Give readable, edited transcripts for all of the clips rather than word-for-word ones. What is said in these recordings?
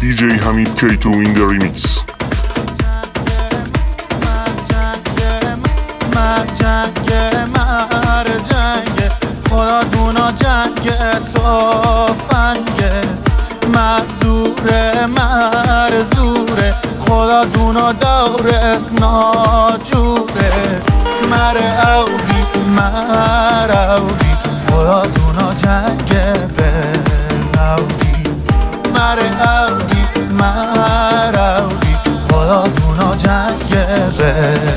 DJ Hamid K2 in the remix. خدا دونا جنگ توفنگه مرزوره خدا دونا دور اسناجوره اوگی خدا دونا جنگ به اوگی اوگی خدا دونا جنگ به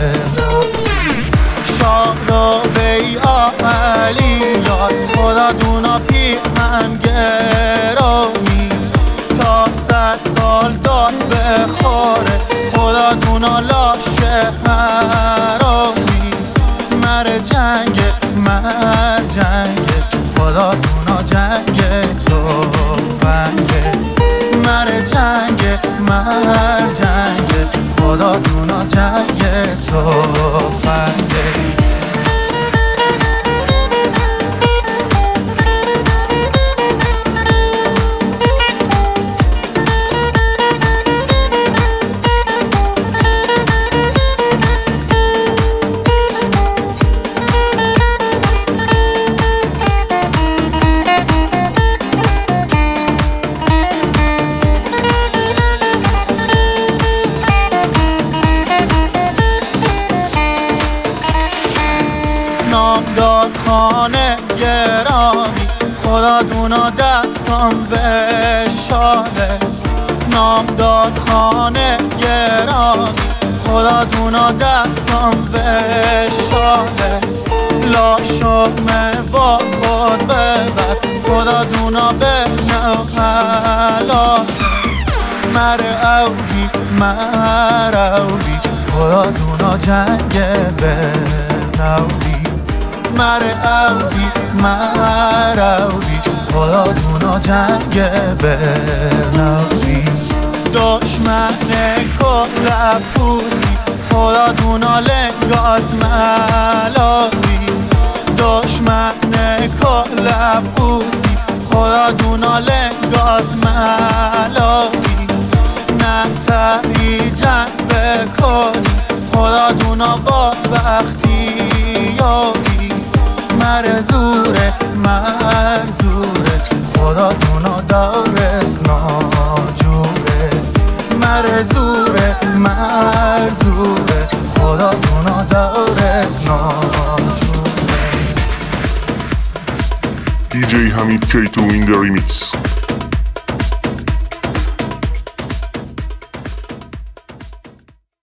شاه وی آهلی یاد خدا دونا پیمن گرامی تا 100 سال داد بخوره خدا دونا لاشه حرامی جنگ خدا دونا جنگ توفنگه جنگ خدا دونا جنگ توفنگه نامدار خانه گرامی خدا دونا دستم وشاله نامدار خانه گرامی خدا دونا دستم وشاله لا شکمه با خود ببر خدا دونا به نو حلاله اوگی خدا دونا جنگ به اوگی اوگی خدا دونا جنگ به اوگی دشمن کل پوسی خدا دونا لنگاز ملاقی دشمن کل پوسی خدا دونا لنگاز ملاقی نتری جنگ بکنی خدا دونا با وقتی یاری مرزوره خدا دونا دورس ناجوره مرزوره خدا دونا دورس ناجوره DJ Hamid K2 in the remix.